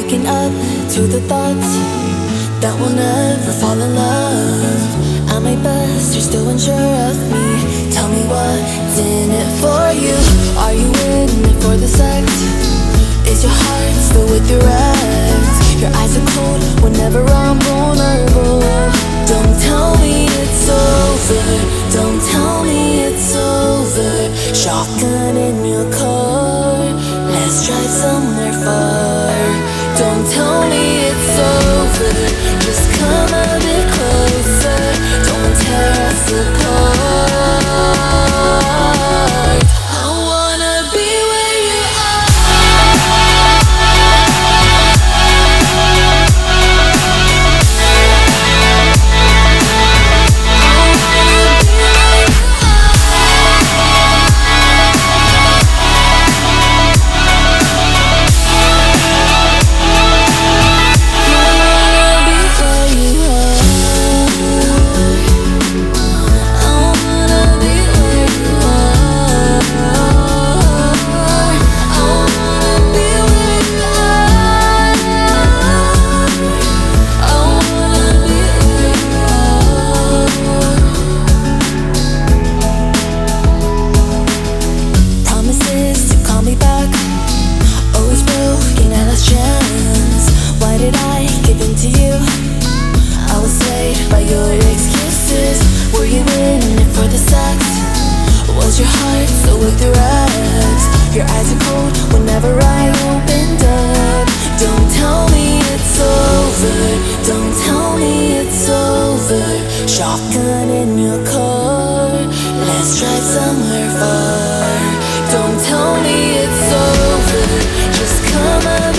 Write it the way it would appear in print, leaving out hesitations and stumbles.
waking up to the thoughts that we'll never fall in love. At my best, you're still unsure of me. Tell me what's in it for you. Are you in it for the sex? Is your heart still with your ex? Your eyes are cold whenever I'm vulnerable. Don't tell me it's over. Don't tell me it's over. Shotgun in your car, let's drive somewhere far. Don't tell me it's over. Just come a bit closer. Don't tear us apart. I wanna be where you are. Was your heart still with your ex? Your eyes are cold whenever I opened up. Don't tell me it's over. Don't tell me it's over. Shotgun in your car, let's drive somewhere far. Don't tell me it's over. Just come up.